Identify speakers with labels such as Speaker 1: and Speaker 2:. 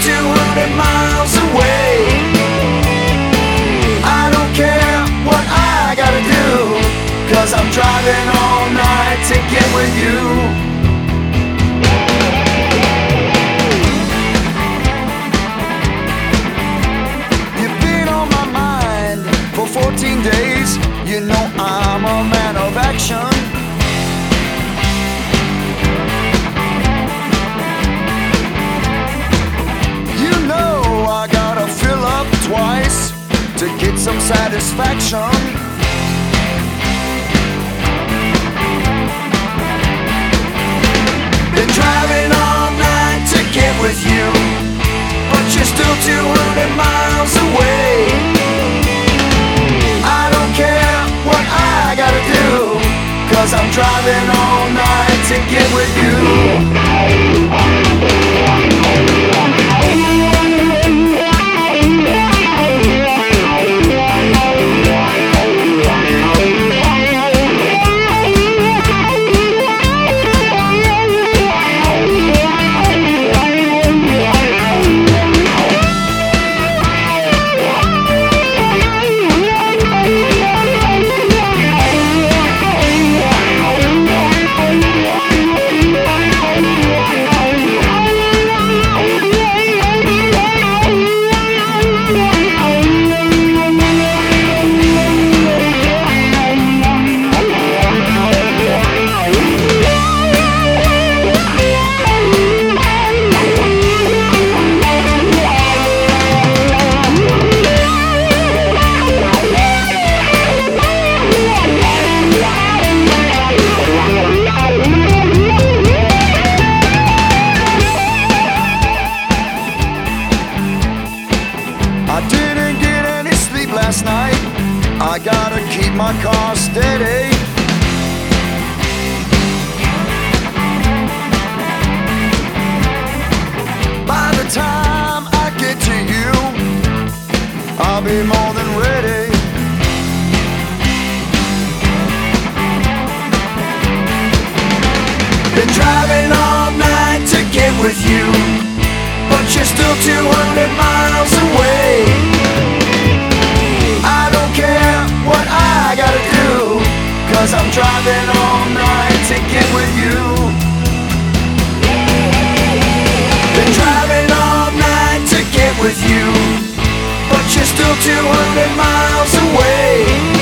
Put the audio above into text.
Speaker 1: 200 miles away. I don't care what I gotta do, 'cause I'm driving all night to get with you. You've been on my mind for 14 days. You know I'm a man of action. You know I gotta fill up twice to get some satisfaction. Been driving all night to get with you, but you're still 200 miles away. I don't care what I gotta do, 'cause I'm driving all night to get with you. I didn't get any sleep last night. I gotta keep my car steady. By the time I get to you, I'll be more than ready. Been driving all night to get with you, but you're still 200 miles away. I don't care what I gotta do, 'cause I'm driving all night to get with you. Been driving all night to get with you, but you're still 200 miles away.